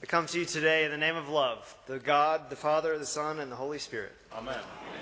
come to you today in the name of love, the God, the Father, the Son, and the Holy Spirit. Amen.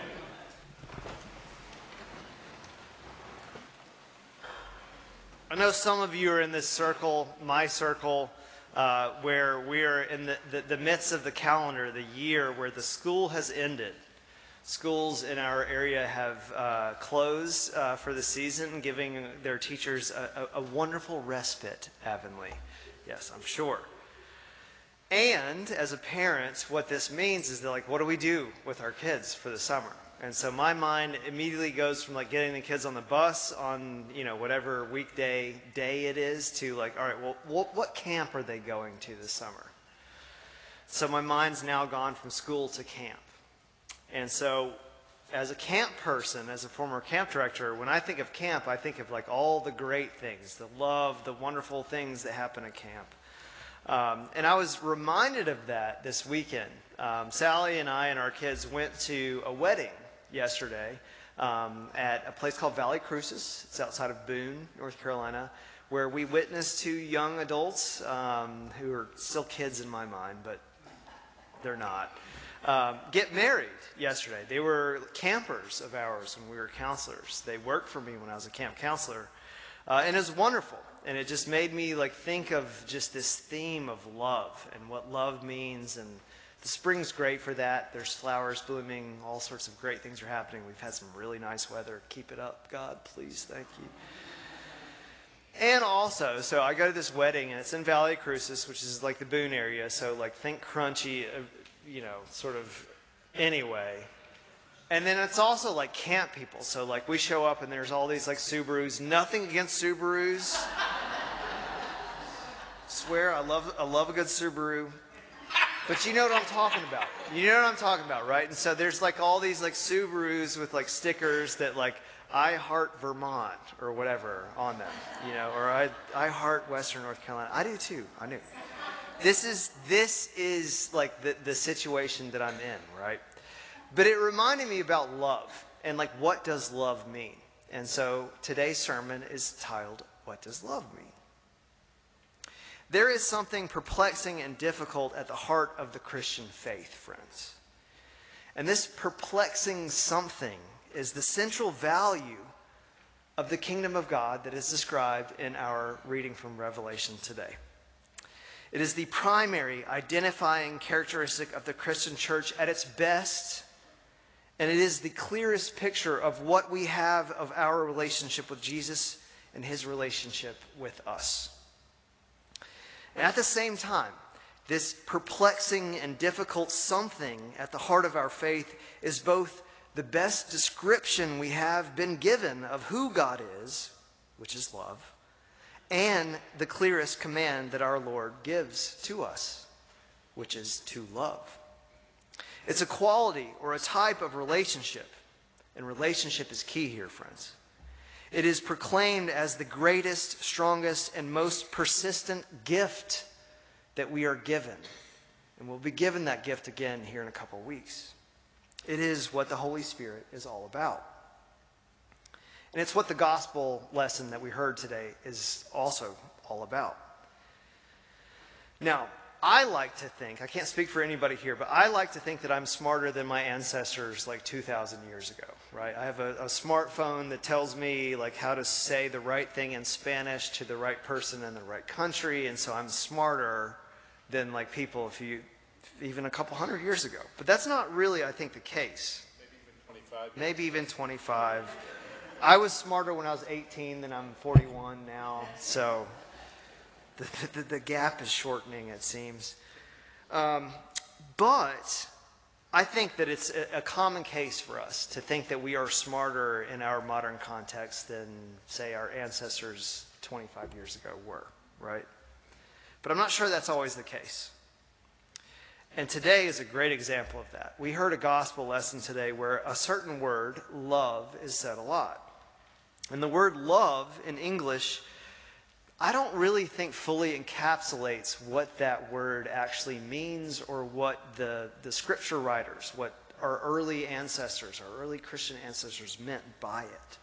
I know some of you are in this circle, my circle, where we are in the midst of the calendar, the year where the school has ended. Schools in our area have closed for the season, giving their teachers a wonderful respite, Avonlea. Yes, I'm sure. And as a parent, what this means is that, like, what do we do with our kids for the summer? And so my mind immediately goes from like getting the kids on the bus on, whatever weekday day it is to like, all right, well, what camp are they going to this summer? So my mind's now gone from school to camp. And so as a camp person, as a former camp director, when I think of camp, I think of like all the great things, the love, the wonderful things that happen at camp. And I was reminded of that this weekend. Sally and I and our kids went to a wedding yesterday at a place called Valley Cruces. It's outside of Boone, North Carolina, where we witnessed two young adults who are still kids in my mind, but they're not, get married yesterday. They were campers of ours when we were counselors. They worked for me when I was a camp counselor. And it was wonderful. And it just made me like think of just this theme of love and what love means. And the spring's great for that. There's flowers blooming. All sorts of great things are happening. We've had some really nice weather. Keep it up, God, please. Thank you. And also, so I go to this wedding, and it's in Valley Cruces, which is like the Boone area. So like think crunchy, sort of anyway. And then it's also like camp people. So like we show up and there's all these like Subarus. Nothing against Subarus. Swear I love a good Subaru. But you know what I'm talking about. You know what I'm talking about, right? And so there's like all these like Subarus with like stickers that like I heart Vermont or whatever on them, or I heart Western North Carolina. I do too. I knew. This is like the situation that I'm in, right? But it reminded me about love and like what does love mean? And so today's sermon is titled, What Does Love Mean? There is something perplexing and difficult at the heart of the Christian faith, friends. And this perplexing something is the central value of the kingdom of God that is described in our reading from Revelation today. It is the primary identifying characteristic of the Christian church at its best, and it is the clearest picture of what we have of our relationship with Jesus and his relationship with us. And at the same time, this perplexing and difficult something at the heart of our faith is both the best description we have been given of who God is, which is love, and the clearest command that our Lord gives to us, which is to love. It's a quality or a type of relationship, and relationship is key here, friends. It is proclaimed as the greatest, strongest, and most persistent gift that we are given. And we'll be given that gift again here in a couple weeks. It is what the Holy Spirit is all about. And it's what the gospel lesson that we heard today is also all about. Now, I like to think, I can't speak for anybody here, but I like to think that I'm smarter than my ancestors like 2,000 years ago, right? I have a smartphone that tells me like how to say the right thing in Spanish to the right person in the right country, and so I'm smarter than like people even a couple hundred years ago. But that's not really, I think, the case. Maybe even 25. I was smarter when I was 18 than I'm 41 now, so the gap is shortening, it seems. But I think that it's a common case for us to think that we are smarter in our modern context than, say, our ancestors 25 years ago were, right? But I'm not sure that's always the case. And today is a great example of that. We heard a gospel lesson today where a certain word, love, is said a lot. And the word love in English, I don't really think fully encapsulates what that word actually means or what the scripture writers, what our early ancestors, our early Christian ancestors meant by it.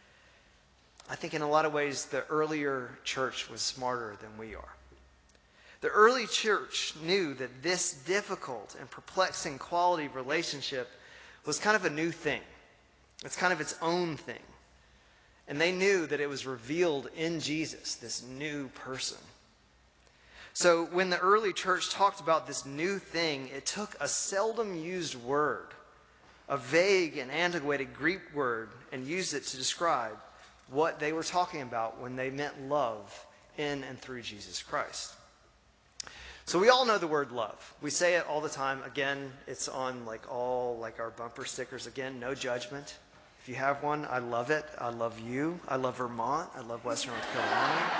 I think in a lot of ways the earlier church was smarter than we are. The early church knew that this difficult and perplexing quality of relationship was kind of a new thing. It's kind of its own thing. And they knew that it was revealed in Jesus, this new person. So when the early church talked about this new thing, it took a seldom used word, a vague and antiquated Greek word, and used it to describe what they were talking about when they meant love in and through Jesus Christ. So we all know the word love. We say it all the time. Again, it's on all our bumper stickers. Again, no judgment. If you have one, I love it. I love you. I love Vermont. I love Western North Carolina.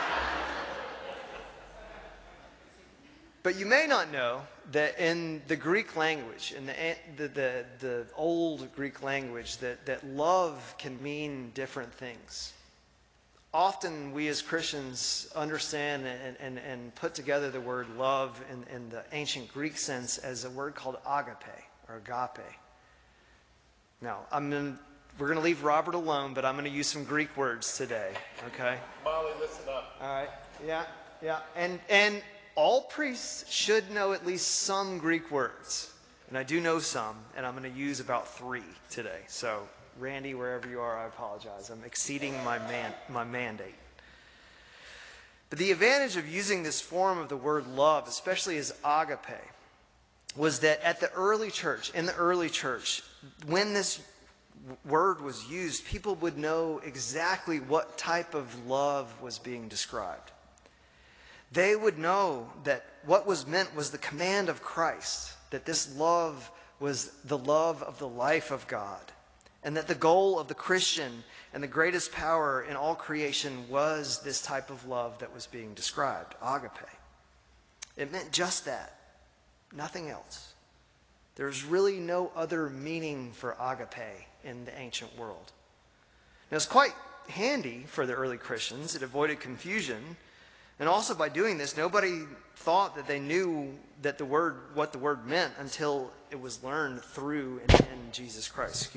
But you may not know that in the Greek language, in the old Greek language, that love can mean different things. Often we as Christians understand and put together the word love in the ancient Greek sense as a word called agape or agape. Now, we're going to leave Robert alone, but I'm going to use some Greek words today, okay? Molly, listen up. All right, yeah. And all priests should know at least some Greek words. And I do know some, and I'm going to use about 3 today. So, Randy, wherever you are, I apologize. I'm exceeding my mandate. But the advantage of using this form of the word love, especially as agape, was that in the early church, when this word was used, people would know exactly what type of love was being described. They would know that what was meant was the command of Christ, that this love was the love of the life of God, and that the goal of the Christian and the greatest power in all creation was this type of love that was being described, agape. It meant just that, nothing else. There's really no other meaning for agape in the ancient world. Now, it's quite handy for the early Christians. It avoided confusion. And also by doing this, nobody thought that they knew that what the word meant until it was learned through and in Jesus Christ.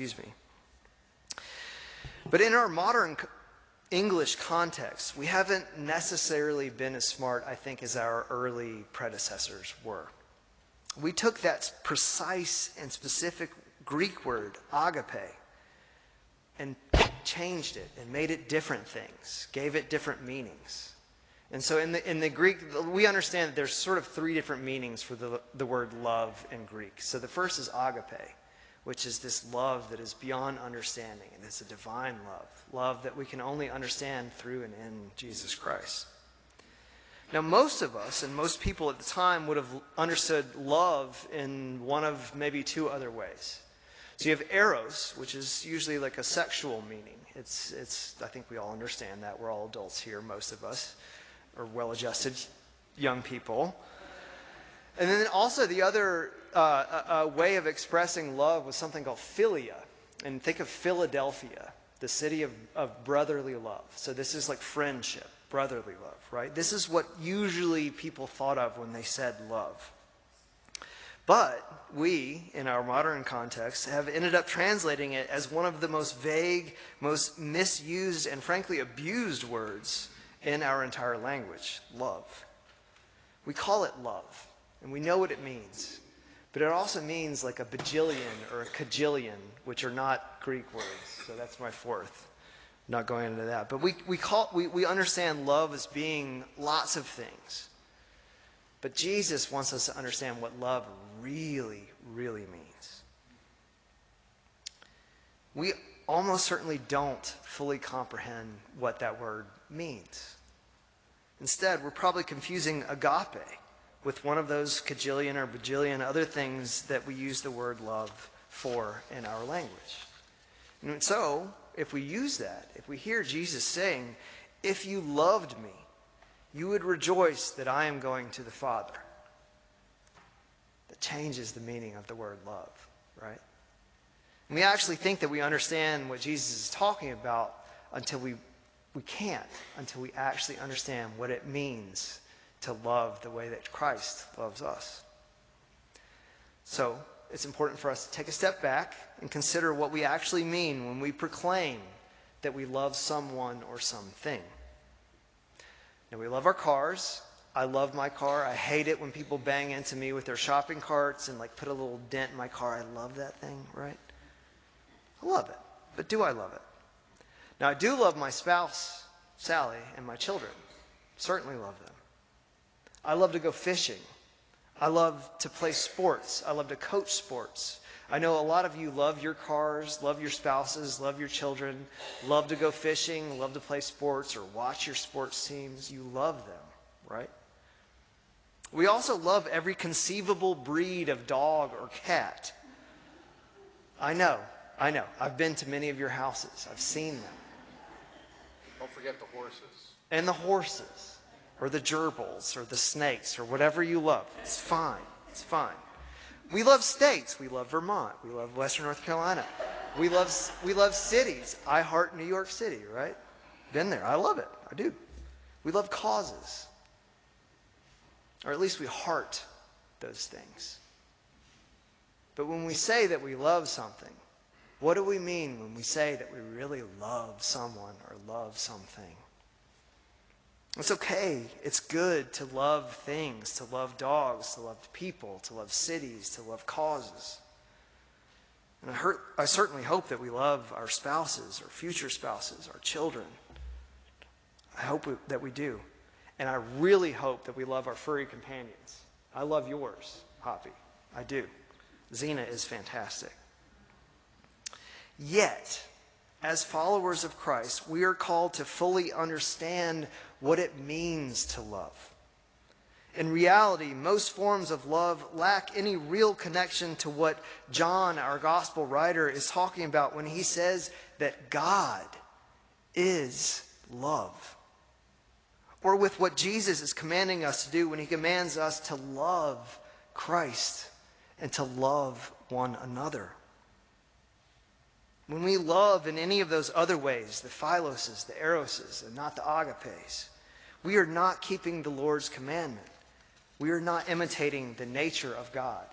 But in our modern English context, we haven't necessarily been as smart, I think, as our early predecessors were. We took that precise and specific Greek word, agape, and changed it and made it different things, gave it different meanings. And so in the Greek, we understand that there's sort of 3 different meanings for the word love in Greek. So the first is agape, which is this love that is beyond understanding, and it's a divine love that we can only understand through and in Jesus Christ. Now, most of us and most people at the time would have understood love in one of maybe 2 other ways. So you have eros, which is usually like a sexual meaning. It's I think we all understand that. We're all adults here, most of us, or well-adjusted young people. And then also the other way of expressing love was something called philia. And think of Philadelphia, the city of brotherly love. So this is like friendship, brotherly love, right? This is what usually people thought of when they said love. But we, in our modern context, have ended up translating it as one of the most vague, most misused, and frankly abused words in our entire language, love. We call it love, and we know what it means. But it also means like a bajillion or a cajillion, which are not Greek words. So that's my 4th. Not going into that. But we understand love as being lots of things. But Jesus wants us to understand what love really, really means. We almost certainly don't fully comprehend what that word means. Instead, we're probably confusing agape with one of those cajillion or bajillion other things that we use the word love for in our language. And so, if we use that, if we hear Jesus saying, "If you loved me, you would rejoice that I am going to the Father," that changes the meaning of the word love, right? And we actually think that we understand what Jesus is talking about until we can't, until we actually understand what it means to love the way that Christ loves us. So, it's important for us to take a step back and consider what we actually mean when we proclaim that we love someone or something. Now, we love our cars, I love my car. I hate it when people bang into me with their shopping carts and like put a little dent in my car. I love that thing, right? I love it. But do I love it? Now, I do love my spouse, Sally, and my children. Certainly love them. I love to go fishing. I love to play sports. I love to coach sports. I know a lot of you love your cars, love your spouses, love your children, love to go fishing, love to play sports or watch your sports teams. You love them, right? We also love every conceivable breed of dog or cat. I know. I've been to many of your houses. I've seen them. Don't forget the horses. And the horses, or the gerbils, or the snakes, or whatever you love. It's fine. It's fine. We love states. We love Vermont. We love Western North Carolina. We love cities. I heart New York City, right? Been there. I love it. I do. We love causes. Or at least we heart those things. But when we say that we love something, what do we mean when we say that we really love someone or love something? It's okay. It's good to love things, to love dogs, to love people, to love cities, to love causes. And I certainly hope that we love our spouses, our future spouses, our children. I hope that we do. And I really hope that we love our furry companions. I love yours, Hoppy. I do. Xena is fantastic. Yet, as followers of Christ, we are called to fully understand what it means to love. In reality, most forms of love lack any real connection to what John, our gospel writer, is talking about when he says that God is love. Or with what Jesus is commanding us to do when he commands us to love Christ and to love one another. When we love in any of those other ways, the philoses, the eroses, and not the agapes, we are not keeping the Lord's commandment. We are not imitating the nature of God.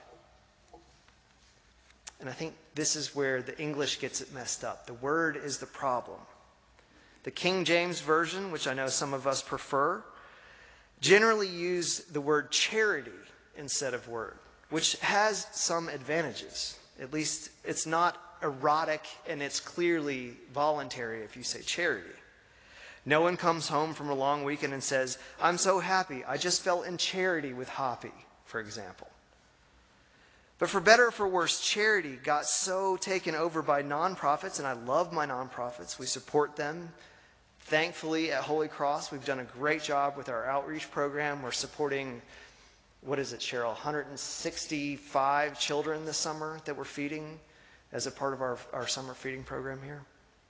And I think this is where the English gets it messed up. The word is the problem. The King James Version, which I know some of us prefer, generally use the word charity instead of word, which has some advantages. At least it's not erotic and it's clearly voluntary if you say charity. No one comes home from a long weekend and says, "I'm so happy, I just fell in charity with Hoppy," for example. But for better or for worse, charity got so taken over by nonprofits, and I love my nonprofits. We support them. Thankfully, at Holy Cross, we've done a great job with our outreach program. We're supporting, what is it, Cheryl, 165 children this summer that we're feeding as a part of our summer feeding program here.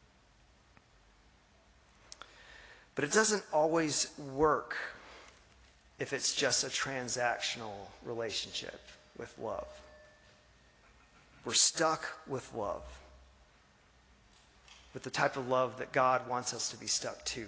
But it doesn't always work if it's just a transactional relationship with love. We're stuck with love, with the type of love that God wants us to be stuck to.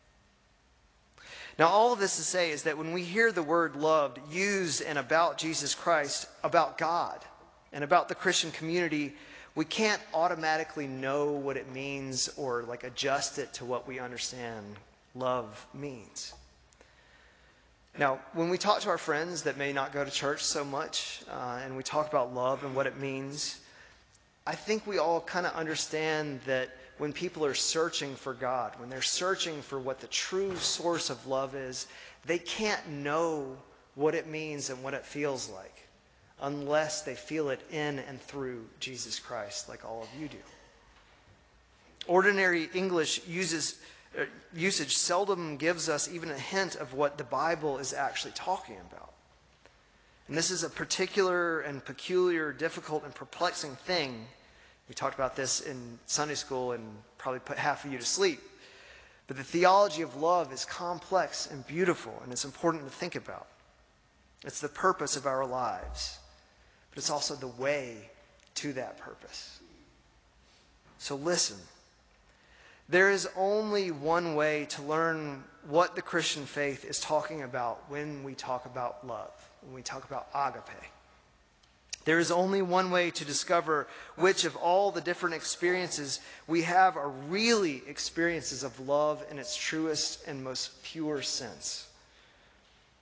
Now, all of this to say is that when we hear the word loved used and about Jesus Christ, about God, and about the Christian community, we can't automatically know what it means or like adjust it to what we understand love means. Now, when we talk to our friends that may not go to church so much, and we talk about love and what it means, I think we all kind of understand that when people are searching for God, when they're searching for what the true source of love is, they can't know what it means and what it feels like unless they feel it in and through Jesus Christ, like all of you do. Ordinary English usage seldom gives us even a hint of what the Bible is actually talking about. And this is a particular and peculiar, difficult and perplexing thing. We talked about this in Sunday school and probably put half of you to sleep. But the theology of love is complex and beautiful, and it's important to think about. It's the purpose of our lives, but it's also the way to that purpose. So listen. There is only one way to learn what the Christian faith is talking about when we talk about love, when we talk about agape. There is only one way to discover which of all the different experiences we have are really experiences of love in its truest and most pure sense.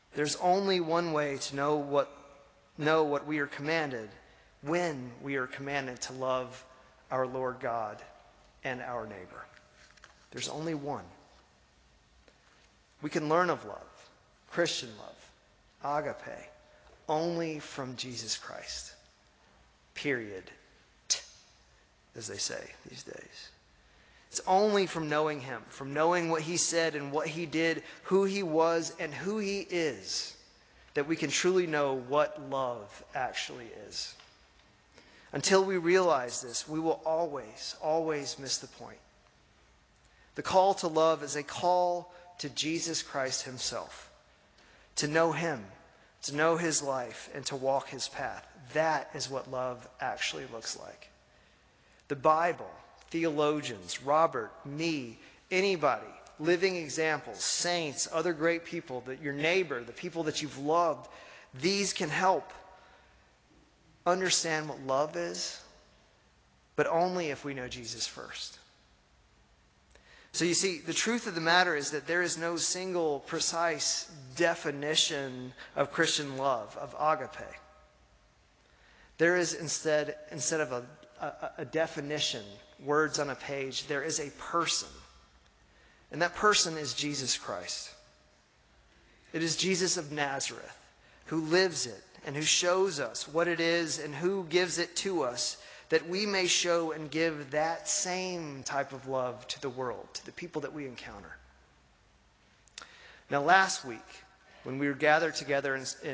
There's only one way to know what we are commanded, when we are commanded to love our Lord God and our neighbor. There's only one. We can learn of love, Christian love, agape, only from Jesus Christ. Period. As they say these days. It's only from knowing him, from knowing what he said and what he did, who he was and who he is, that we can truly know what love actually is. Until we realize this, we will always, always miss the point. The call to love is a call to Jesus Christ himself, to know him, to know his life, and to walk his path. That is what love actually looks like. The Bible, theologians, Robert, me, anybody, living examples, saints, other great people, that your neighbor, the people that you've loved, these can help understand what love is, but only if we know Jesus first. So you see, the truth of the matter is that there is no single precise definition of Christian love, of agape. There is instead of a definition, words on a page, there is a person. And that person is Jesus Christ. It is Jesus of Nazareth who lives it and who shows us what it is and who gives it to us, that we may show and give that same type of love to the world, to the people that we encounter. Now, last week, when we were gathered together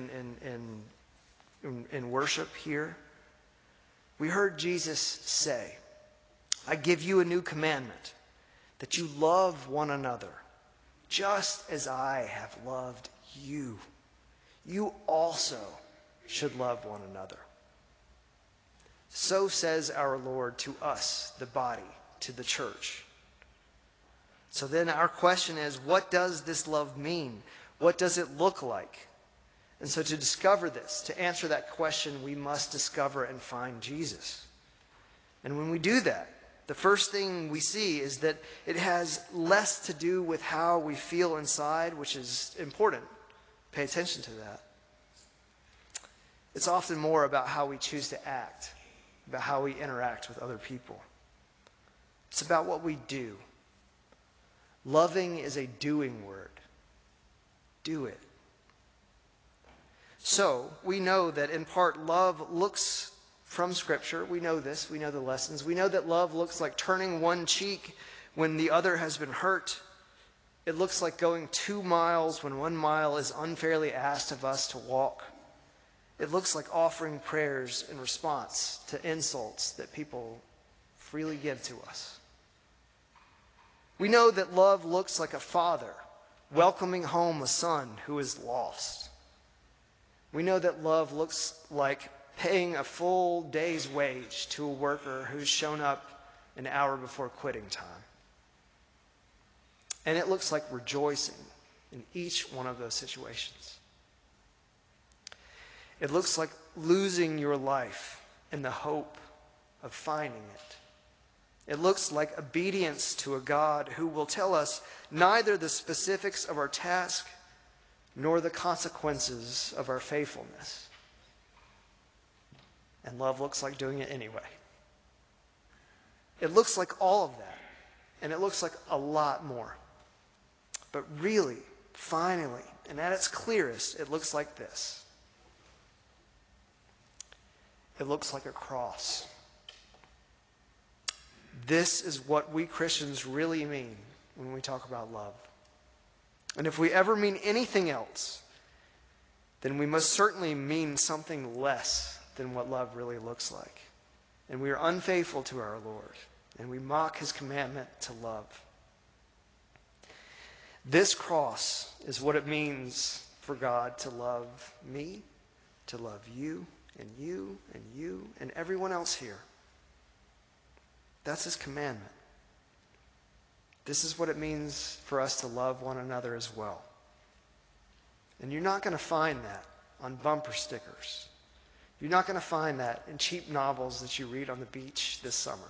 in worship here, we heard Jesus say, I give you a new commandment, that you love one another, just as I have loved you. You also should love one another. So says our Lord to us, the body, to the church. So then our question is, what does this love mean? What does it look like? And so to discover this, to answer that question, we must discover and find Jesus. And when we do that, the first thing we see is that it has less to do with how we feel inside, which is important. Pay attention to that. It's often more about how we choose to act, about how we interact with other people. It's about what we do. Loving is a doing word. Do it. So, we know that in part love looks from Scripture. We know this. We know the lessons. We know that love looks like turning one cheek when the other has been hurt. It looks like going 2 miles when 1 mile is unfairly asked of us to walk. It looks like offering prayers in response to insults that people freely give to us. We know that love looks like a father welcoming home a son who is lost. We know that love looks like paying a full day's wage to a worker who's shown up an hour before quitting time. And it looks like rejoicing in each one of those situations. It looks like losing your life in the hope of finding it. It looks like obedience to a God who will tell us neither the specifics of our task nor the consequences of our faithfulness. And love looks like doing it anyway. It looks like all of that. And it looks like a lot more. But really, finally, and at its clearest, it looks like this. It looks like a cross. This is what we Christians really mean when we talk about love. And if we ever mean anything else, then we must certainly mean something less than what love really looks like. And we are unfaithful to our Lord, and we mock his commandment to love. This cross is what it means for God to love me, to love you, and you, and you, and everyone else here. That's his commandment. This is what it means for us to love one another as well. And you're not going to find that on bumper stickers. You're not going to find that in cheap novels that you read on the beach this summer.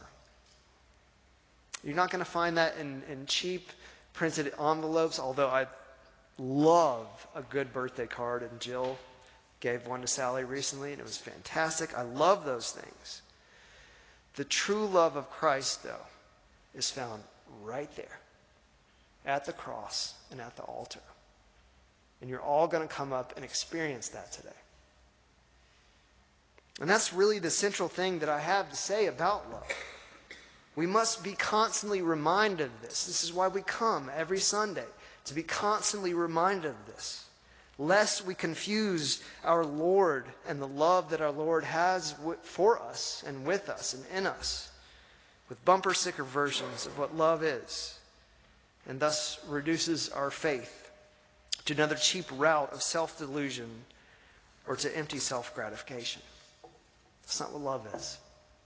You're not going to find that in cheap printed envelopes, although love a good birthday card, and Jill gave one to Sally recently, and it was fantastic. I love those things. The true love of Christ, though, is found right there at the cross and at the altar. And you're all going to come up and experience that today. And that's really the central thing that I have to say about love. We must be constantly reminded of this. This is why we come every Sunday, to be constantly reminded of this, lest we confuse our Lord and the love that our Lord has for us and with us and in us with bumper sticker versions of what love is, and thus reduces our faith to another cheap route of self-delusion or to empty self-gratification. That's not what love is.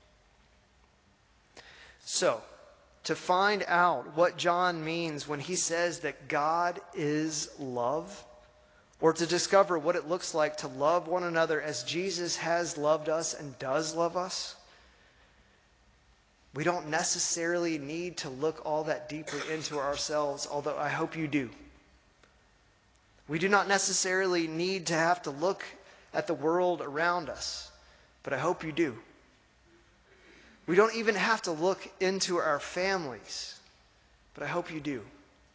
So, to find out what John means when he says that God is love, or to discover what it looks like to love one another as Jesus has loved us and does love us, we don't necessarily need to look all that deeply into ourselves, although I hope you do. We do not necessarily need to have to look at the world around us, but I hope you do. We don't even have to look into our families, but I hope you do.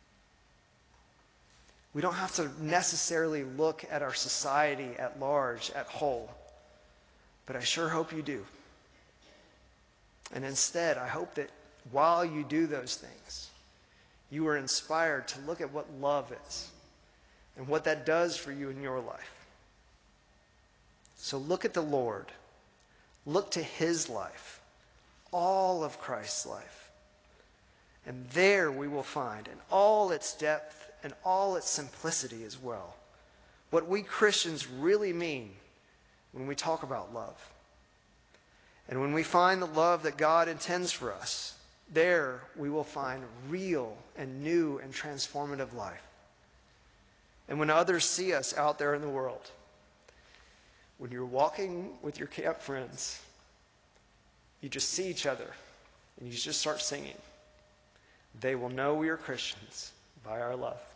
We don't have to necessarily look at our society at large, at whole, but I sure hope you do. And instead, I hope that while you do those things, you are inspired to look at what love is and what that does for you in your life. So look at the Lord. Look to his life, all of Christ's life. And there we will find, in all its depth and all its simplicity as well, what we Christians really mean when we talk about love. And when we find the love that God intends for us, there we will find real and new and transformative life. And when others see us out there in the world, when you're walking with your camp friends, you just see each other and you just start singing, they will know we are Christians by our love.